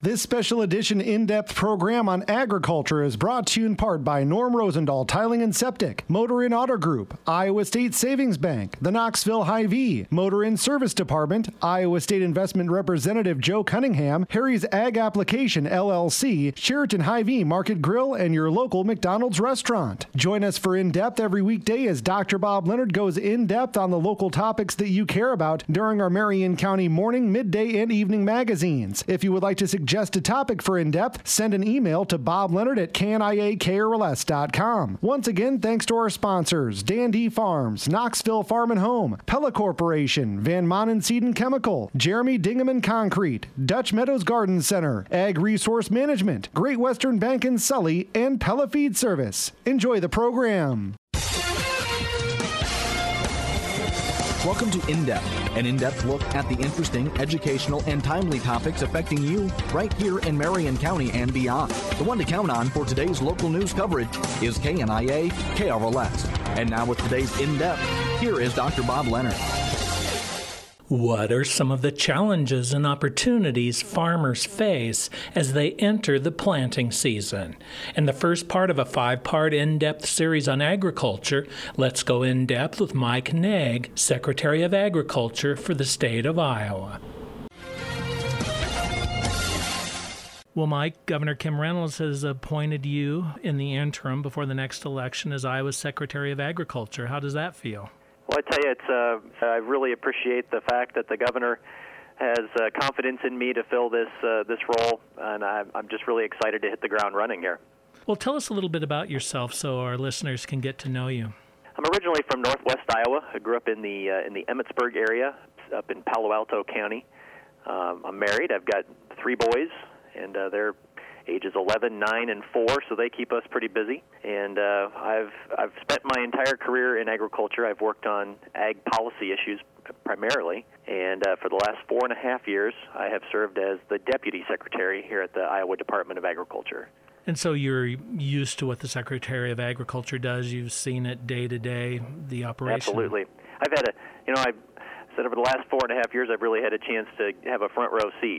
This special edition in-depth program on agriculture is brought to you in part by Norm Rosendahl Tiling and Septic, Motor Inn Auto Group, Iowa State Savings Bank, the Knoxville Hy-Vee, Motor Inn Service Department, Iowa State Investment Representative Joe Cunningham, Harry's Ag Application LLC, Sheraton Hy-Vee Market Grill, and your local McDonald's restaurant. Join us for In-Depth every weekday as Dr. Bob Leonard goes in-depth on the local topics that you care about during our Marion County morning, midday, and evening magazines. If you would like to suggest a topic for In-Depth, send an email to bobleonard@kniakrls.com. Once again, thanks to our sponsors, Dan D Farms, Knoxville Farm and Home, Pella Corporation, Van Manen Seed and Chemical, Jeremy Dingaman Concrete, Dutch Meadows Garden Center, Ag Resource Management, Great Western Bank in Sully, and Pella Feed Service. Enjoy the program. Welcome to In-Depth, an in-depth look at the interesting, educational, and timely topics affecting you right here in Marion County and beyond. The one to count on for today's local news coverage is KNIA KRLS. And now with today's In-Depth, here is Dr. Bob Leonard. What are some of the challenges and opportunities farmers face as they enter the planting season? In the first part of a 5-part in-depth series on agriculture, let's go in-depth with Mike Naig, Secretary of Agriculture for the state of Iowa. Well, Mike, Governor Kim Reynolds has appointed you in the interim before the next election as Iowa's Secretary of Agriculture. How does that feel? Well, I tell you, I really appreciate the fact that the governor has confidence in me to fill this role, and I'm just really excited to hit the ground running here. Well, tell us a little bit about yourself so our listeners can get to know you. I'm originally from Northwest Iowa. I grew up in the Emmetsburg area, up in Palo Alto County. I'm married. I've got 3 boys, and they're ages 11, 9, and 4, so they keep us pretty busy. And I've spent my entire career in agriculture. I've worked on ag policy issues primarily, and for the last 4.5 years, I have served as the Deputy Secretary here at the Iowa Department of Agriculture. And so you're used to what the Secretary of Agriculture does. You've seen it day to day, the operation. Absolutely. I've had I've said over the last 4.5 years, I've really had a chance to have a front row seat,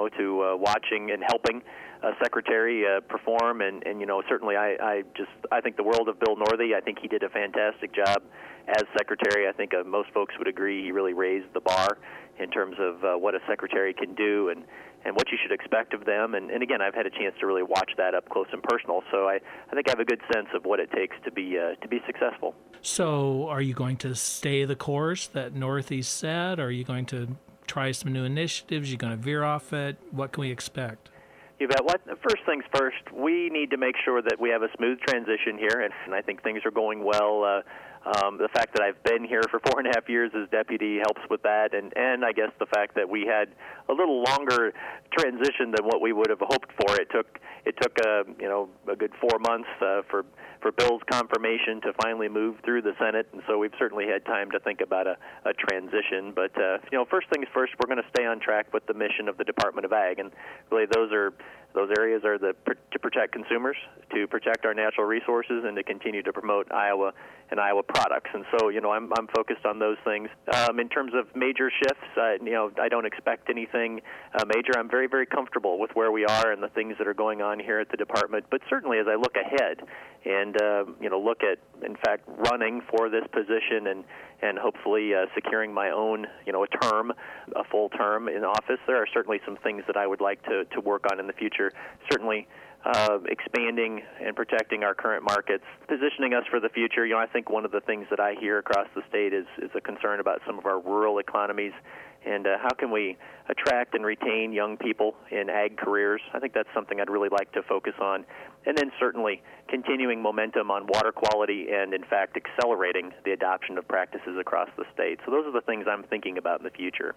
to watching and helping a secretary perform, and certainly I think the world of Bill Northey. I think he did a fantastic job as secretary. I think most folks would agree he really raised the bar in terms of what a secretary can do and what you should expect of them. And again, I've had a chance to really watch that up close and personal. So I think I have a good sense of what it takes to be successful. So are you going to stay the course that Northey set? Or are you going to try some new initiatives? Are you going to veer off it? What can we expect? You bet. First things first, we need to make sure that we have a smooth transition here, and I think things are going well. The fact that I've been here for 4.5 years as deputy helps with that, and I guess the fact that we had a little longer transition than what we would have hoped for. It took a good 4 months for Bill's confirmation to finally move through the Senate, and so we've certainly had time to think about a transition. But first things first, we're going to stay on track with the mission of the Department of Ag, and really those areas are to protect consumers, to protect our natural resources, and to continue to promote Iowa and Iowa products. And so, I'm focused on those things. In terms of major shifts, I don't expect anything major. I'm very, very comfortable with where we are and the things that are going on here at the department. But certainly, as I look ahead and look at, in fact, running for this position and hopefully securing my own, a full term in office, there are certainly some things that I would like to work on in the future. Certainly expanding and protecting our current markets, positioning us for the future. I think one of the things that I hear across the state is a concern about some of our rural economies and how can we attract and retain young people in ag careers. I think that's something I'd really like to focus on. And then certainly continuing momentum on water quality and, in fact, accelerating the adoption of practices across the state. So those are the things I'm thinking about in the future.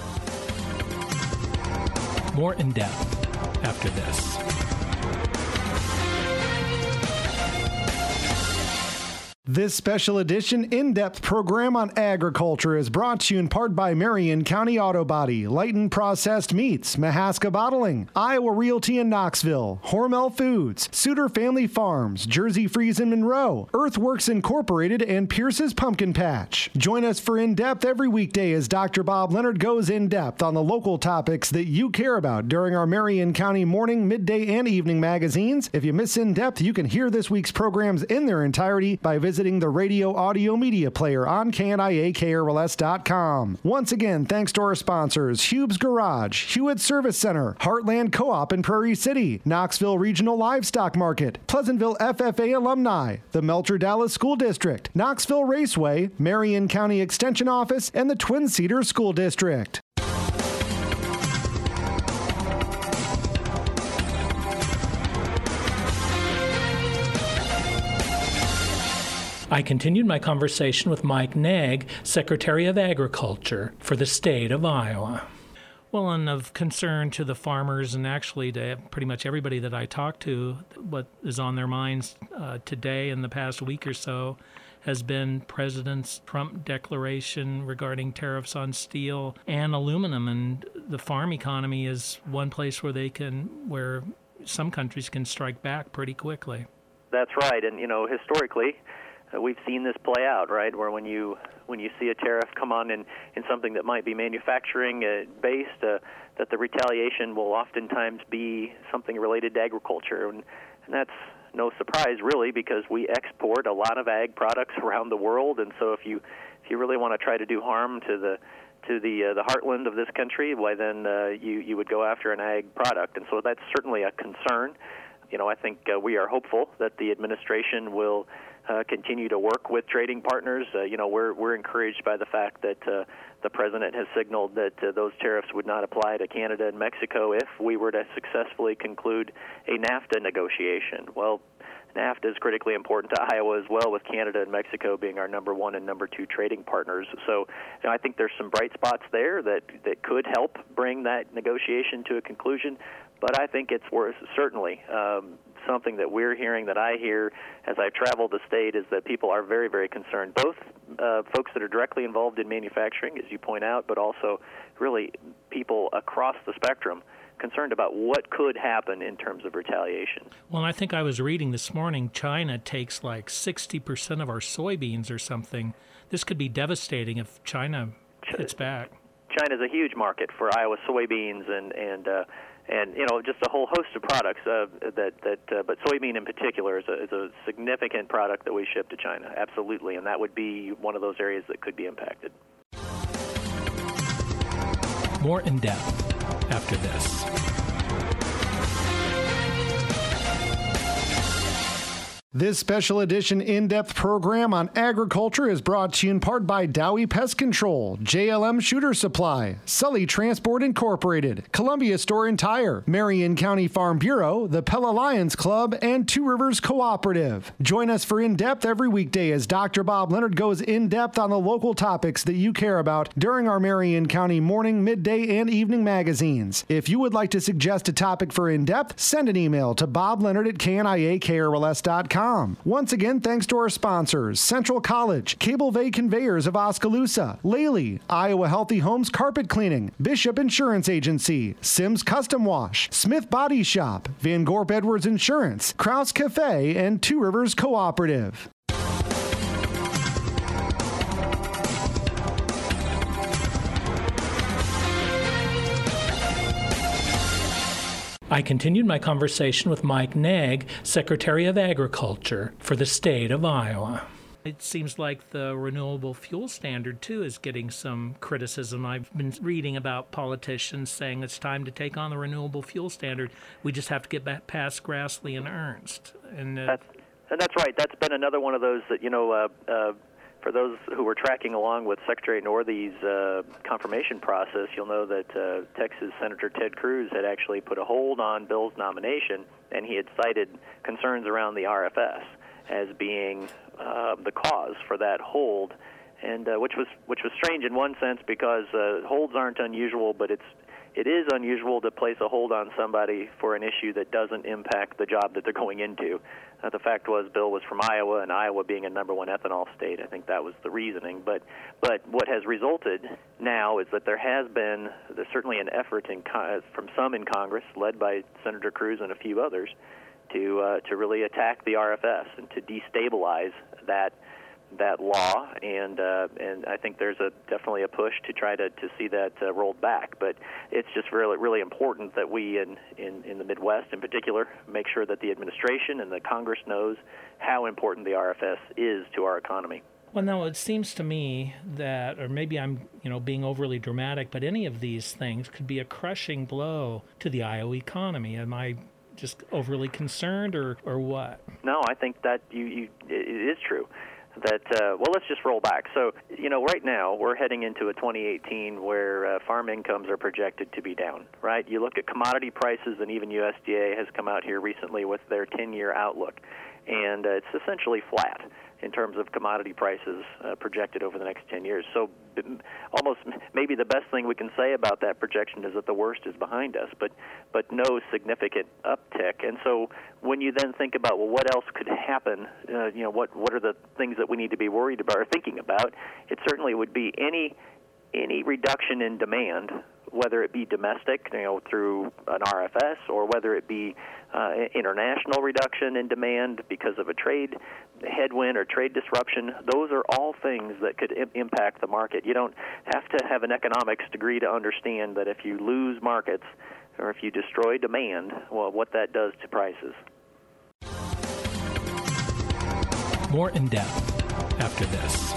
More in depth after this. This special edition in-depth program on agriculture is brought to you in part by Marion County Auto Body, Leighton Processed Meats, Mahaska Bottling, Iowa Realty in Knoxville, Hormel Foods, Suter Family Farms, Jersey Freeze in Monroe, Earthworks Incorporated, and Pierce's Pumpkin Patch. Join us for In-Depth every weekday as Dr. Bob Leonard goes in-depth on the local topics that you care about during our Marion County morning, midday, and evening magazines. If you miss In-Depth, you can hear this week's programs in their entirety by visiting the radio audio media player on KNIA-KRLS.com. Once again, thanks to our sponsors, Hube's Garage, Hewitt Service Center, Heartland Co-op in Prairie City, Knoxville Regional Livestock Market, Pleasantville FFA Alumni, the Melcher Dallas School District, Knoxville Raceway, Marion County Extension Office, and the Twin Cedars School District. I continued my conversation with Mike Naig, Secretary of Agriculture for the state of Iowa. Well, and of concern to the farmers and actually to pretty much everybody that I talk to, what is on their minds today and the past week or so has been President Trump's declaration regarding tariffs on steel and aluminum. And the farm economy is one place where some countries can strike back pretty quickly. That's right. And, historically, we've seen this play out, right, where when you see a tariff come on in something that might be manufacturing based, that the retaliation will oftentimes be something related to agriculture. And that's no surprise, really, because we export a lot of ag products around the world. And so if you really want to try to do harm to the heartland of this country, why then you would go after an ag product. And so that's certainly a concern. I think we are hopeful that the administration will continue to work with trading partners. We're encouraged by the fact that the president has signaled that those tariffs would not apply to Canada and Mexico if we were to successfully conclude a NAFTA negotiation. Well, NAFTA is critically important to Iowa as well, with Canada and Mexico being our number one and number two trading partners. So I think there's some bright spots there that could help bring that negotiation to a conclusion. But I think it's worth, certainly, something that we're hearing, that I hear as I travel the state, is that people are very, very concerned, both folks that are directly involved in manufacturing, as you point out, but also really people across the spectrum concerned about what could happen in terms of retaliation. Well, I think I was reading this morning, China takes like 60% of our soybeans or something. This could be devastating if China hits back. China's a huge market for Iowa soybeans and just a whole host of products but soybean in particular is a significant product that we ship to China, absolutely, and that would be one of those areas that could be impacted. More in depth after this. This special edition in-depth program on agriculture is brought to you in part by Dowie Pest Control, JLM Shooter Supply, Sully Transport Incorporated, Columbia Store and Tire, Marion County Farm Bureau, the Pella Lions Club, and Two Rivers Cooperative. Join us for In-Depth every weekday as Dr. Bob Leonard goes in-depth on the local topics that you care about during our Marion County morning, midday, and evening magazines. If you would like to suggest a topic for In-Depth, send an email to bobleonard@KNIA-KRLS.com. Once again, thanks to our sponsors, Central College, Cable Vay Conveyors of Oskaloosa, Lely, Iowa Healthy Homes Carpet Cleaning, Bishop Insurance Agency, Sims Custom Wash, Smith Body Shop, Van Gorp Edwards Insurance, Kraus Cafe, and Two Rivers Cooperative. I continued my conversation with Mike Naig, Secretary of Agriculture for the state of Iowa. It seems like the renewable fuel standard, too, is getting some criticism. I've been reading about politicians saying it's time to take on the renewable fuel standard. We just have to get back past Grassley and Ernst. And that's right. That's been another one of those that, for those who were tracking along with Secretary Northey's confirmation process, you'll know that Texas Senator Ted Cruz had actually put a hold on Bill's nomination, and he had cited concerns around the RFS as being the cause for that hold, and which was strange in one sense because holds aren't unusual, but it's it is unusual to place a hold on somebody for an issue that doesn't impact the job that they're going into. The fact was, Bill was from Iowa, and Iowa being a number one ethanol state, I think that was the reasoning. But what has resulted now is that there's certainly an effort from some in Congress, led by Senator Cruz and a few others, to really attack the RFS and to destabilize that law, and I think there's definitely a push to try to see that rolled back. But it's just really important that we in the Midwest in particular make sure that the administration and the Congress knows how important the RFS is to our economy. Well, now it seems to me that, or maybe I'm being overly dramatic, but any of these things could be a crushing blow to the Iowa economy. Am I just overly concerned, or what? No, I think that it is true. Let's just roll back. So, right now we're heading into a 2018 where farm incomes are projected to be down, right? You look at commodity prices, and even USDA has come out here recently with their 10-year outlook, and it's essentially flat in terms of commodity prices projected over the next 10 years. So almost maybe the best thing we can say about that projection is that the worst is behind us, but no significant uptick. And so when you then think about, well, what else could happen, what are the things that we need to be worried about or thinking about, it certainly would be any reduction in demand, whether it be domestic, through an RFS, or whether it be international reduction in demand because of a trade headwind or trade disruption. Those are all things that could impact the market. You don't have to have an economics degree to understand that if you lose markets or if you destroy demand, well, what that does to prices. More in depth after this.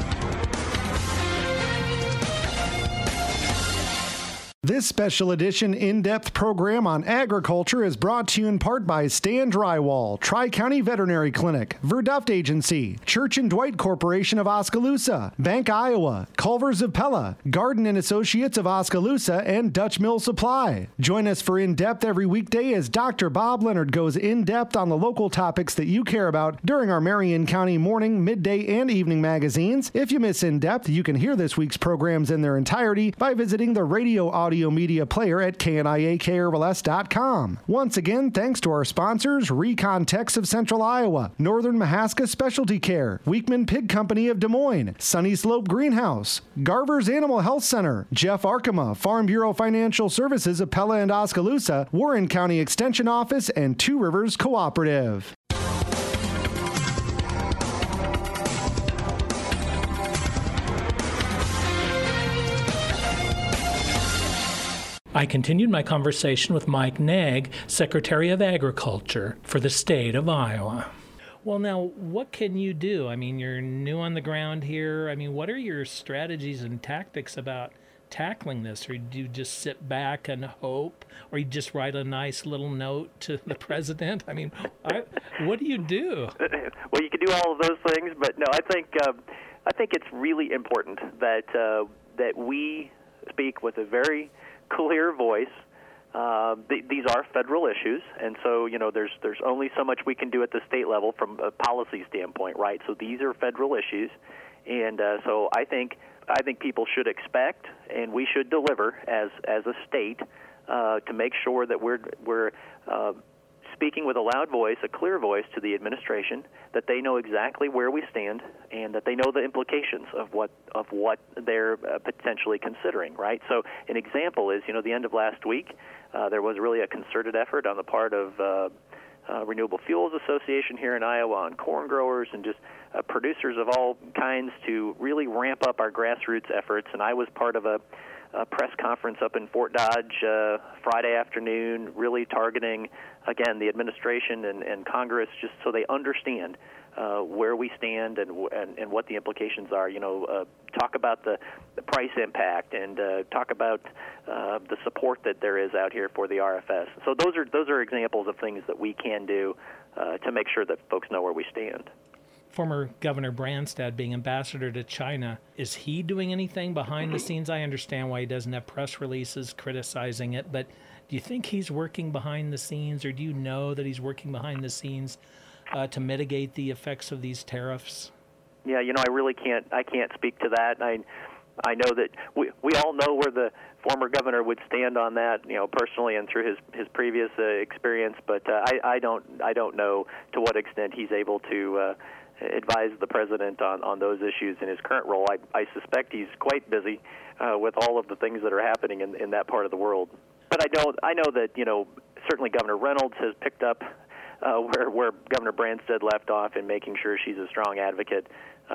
This special edition in-depth program on agriculture is brought to you in part by Stan Drywall, Tri-County Veterinary Clinic, Verduft Agency, Church and Dwight Corporation of Oskaloosa, Bank Iowa, Culver's of Pella, Garden and Associates of Oskaloosa, and Dutch Mill Supply. Join us for In-Depth every weekday as Dr. Bob Leonard goes in-depth on the local topics that you care about during our Marion County morning, midday, and evening magazines. If you miss In-Depth, you can hear this week's programs in their entirety by visiting the radio audio media player at KNIAKRLS.com. Once again, thanks to our sponsors, Recon Techs of Central Iowa, Northern Mahaska Specialty Care, Weekman Pig Company of Des Moines, Sunny Slope Greenhouse, Garver's Animal Health Center, Jeff Arkema, Farm Bureau Financial Services of Pella and Oskaloosa, Warren County Extension Office, and Two Rivers Cooperative. I continued my conversation with Mike Naig, Secretary of Agriculture for the state of Iowa. Well, now, what can you do? I mean, you're new on the ground here. I mean, what are your strategies and tactics about tackling this? Or do you just sit back and hope? Or you just write a nice little note to the president? I mean, what do you do? Well, you can do all of those things, but no, I think it's really important that we speak with a very clear voice. These are federal issues, and so there's only so much we can do at the state level from a policy standpoint, right? So these are federal issues, and so I think people should expect, and we should deliver as a state to make sure that we're speaking with a loud voice, a clear voice to the administration, that they know exactly where we stand and that they know the implications of what they're potentially considering, right? So an example is, the end of last week, there was really a concerted effort on the part of Renewable Fuels Association here in Iowa on corn growers and just producers of all kinds to really ramp up our grassroots efforts. And I was part of a press conference up in Fort Dodge Friday afternoon, really targeting, again, the administration and Congress, just so they understand where we stand and what the implications are. Talk about the price impact and talk about the support that there is out here for the RFS. So those are examples of things that we can do to make sure that folks know where we stand. Former Governor Branstad being ambassador to China, is he doing anything behind the scenes? I understand why he doesn't have press releases criticizing it, but do you think he's working behind the scenes, or do you know that he's working behind the scenes to mitigate the effects of these tariffs? Yeah, I really can't speak to that. I know that we all know where the former governor would stand on that, personally and through his previous experience. But I don't know to what extent he's able to advise the president on those issues in his current role. I suspect he's quite busy with all of the things that are happening in that part of the world. But I know that certainly Governor Reynolds has picked up where Governor Branstad left off in making sure she's a strong advocate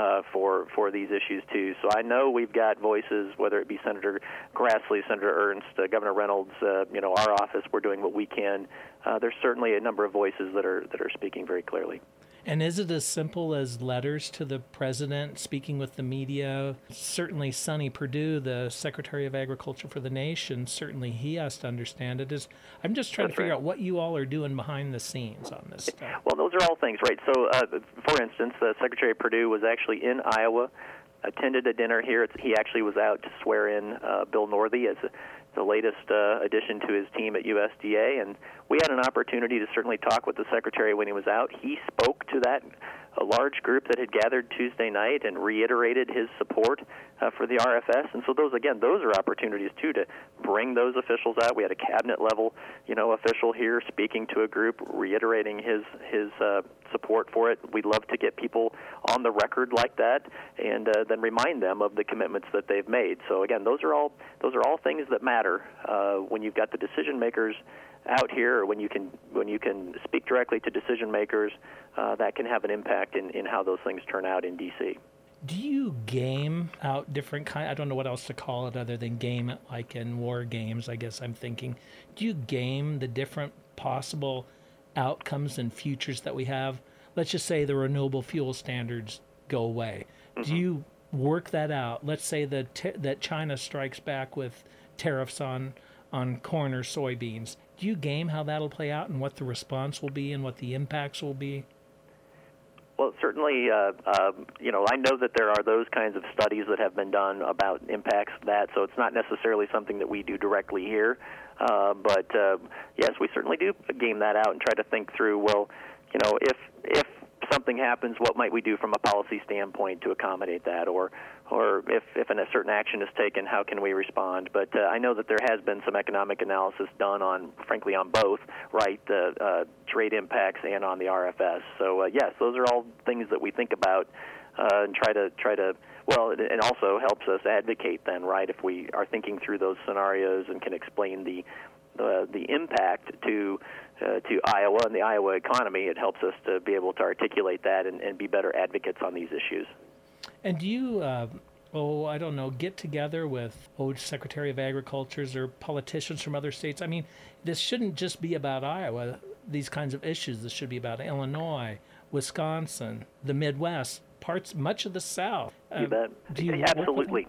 for these issues too. So I know we've got voices, whether it be Senator Grassley, Senator Ernst, Governor Reynolds, our office. We're doing what we can. There's certainly a number of voices that are speaking very clearly. And is it as simple as letters to the president, speaking with the media? Certainly Sonny Perdue, the Secretary of Agriculture for the nation, certainly he has to understand it. I'm just trying to figure out what you all are doing behind the scenes on this stuff. Well, those are all things, right? So, for instance, Secretary Perdue was actually in Iowa, attended a dinner here. He actually was out to swear in Bill Northey as the latest addition to his team at USDA, and we had an opportunity to certainly talk with the Secretary when he was out. He spoke to a large group that had gathered Tuesday night and reiterated his support for the RFS. And so those are opportunities too to bring those officials out. We had a cabinet level, official here speaking to a group, reiterating his support for it. We'd love to get people on the record like that, and then remind them of the commitments that they've made. So again, those are all things that matter when you've got the decision makers out here, or when you can speak directly to decision makers, that can have an impact in how those things turn out in D.C. Do you game out different I don't know what else to call it other than game it like in war games, I guess I'm thinking. Do you game the different possible outcomes and futures that we have? Let's just say the renewable fuel standards go away. Mm-hmm. Do you work that out? Let's say that China strikes back with tariffs on corn or soybeans. Do you game how that'll play out and what the response will be and what the impacts will be? Well, certainly, I know that there are those kinds of studies that have been done about impacts of that, so it's not necessarily something that we do directly here. But yes, we certainly do game that out and try to think through, well, if something happens, what might we do from a policy standpoint to accommodate that, or if a certain action is taken, how can we respond? But I know that there has been some economic analysis done on both, right, the trade impacts and on the RFS. So yes, those are all things that we think about and try to. Well, it also helps us advocate then, right, if we are thinking through those scenarios and can explain the impact to Iowa and the Iowa economy. It helps us to be able to articulate that and be better advocates on these issues. And do you, get together with Secretary of Agricultures or politicians from other states? I mean, this shouldn't just be about Iowa, these kinds of issues. This should be about Illinois, Wisconsin, the Midwest, much of the South. You bet. Absolutely.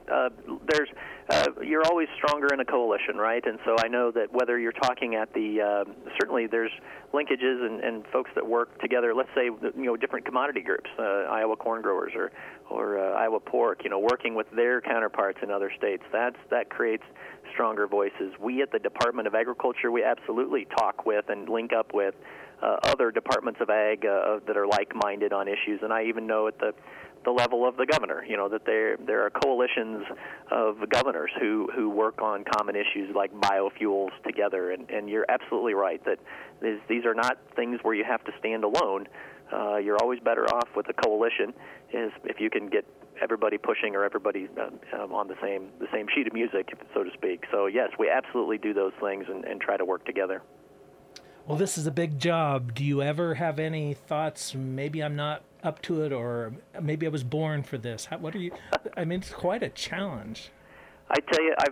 You're always stronger in a coalition, right? And so I know that whether you're talking at certainly there's linkages and folks that work together. Let's say different commodity groups, Iowa corn growers or Iowa pork. Working with their counterparts in other states. That creates stronger voices. We at the Department of Agriculture, we absolutely talk with and link up with other departments of ag that are like-minded on issues, and I even know at the level of the governor, that there are coalitions of governors who work on common issues like biofuels together, and you're absolutely right that these are not things where you have to stand alone. You're always better off with a coalition if you can get everybody pushing or everybody on the same sheet of music, so to speak. So yes, we absolutely do those things and try to work together. Well, this is a big job. Do you ever have any thoughts, maybe I'm not up to it, or maybe I was born for this? What are you? I mean, it's quite a challenge. I tell you,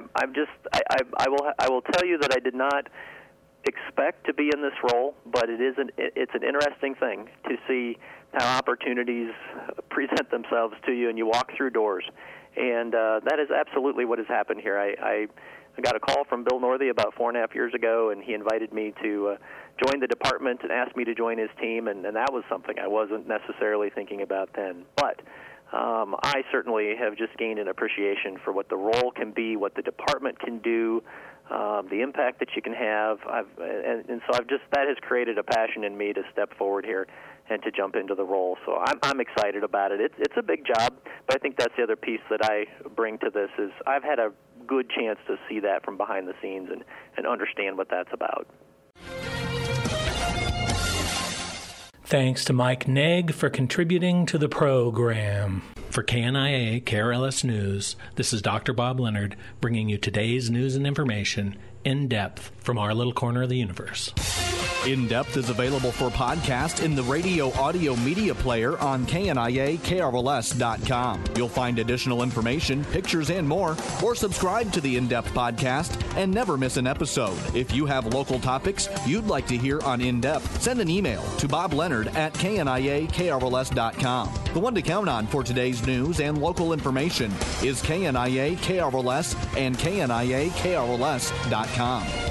I will tell you that I did not expect to be in this role, but it's an interesting thing to see how opportunities present themselves to you and you walk through doors. And that is absolutely what has happened here. I got a call from Bill Northey about 4.5 years ago, and he invited me to join the department and asked me to join his team, and that was something I wasn't necessarily thinking about then. But I certainly have just gained an appreciation for what the role can be, what the department can do, the impact that you can have. That has created a passion in me to step forward here and to jump into the role. So I'm excited about it. It's a big job, but I think that's the other piece that I bring to this is I've had a good chance to see that from behind the scenes and understand what that's about. Thanks to Mike Naig for contributing to the program. For KNIA KRLS News, this is Dr. Bob Leonard bringing you today's news and information in depth from our little corner of the universe. In Depth is available for podcast in the radio audio media player on KNIA-KRLS.com. You'll find additional information, pictures, and more, or subscribe to the In Depth podcast and never miss an episode. If you have local topics you'd like to hear on In Depth, send an email to bobleonard@KNIA-KRLS.com. The one to count on for today's news and local information is KNIA-KRLS and KNIA-KRLS.com.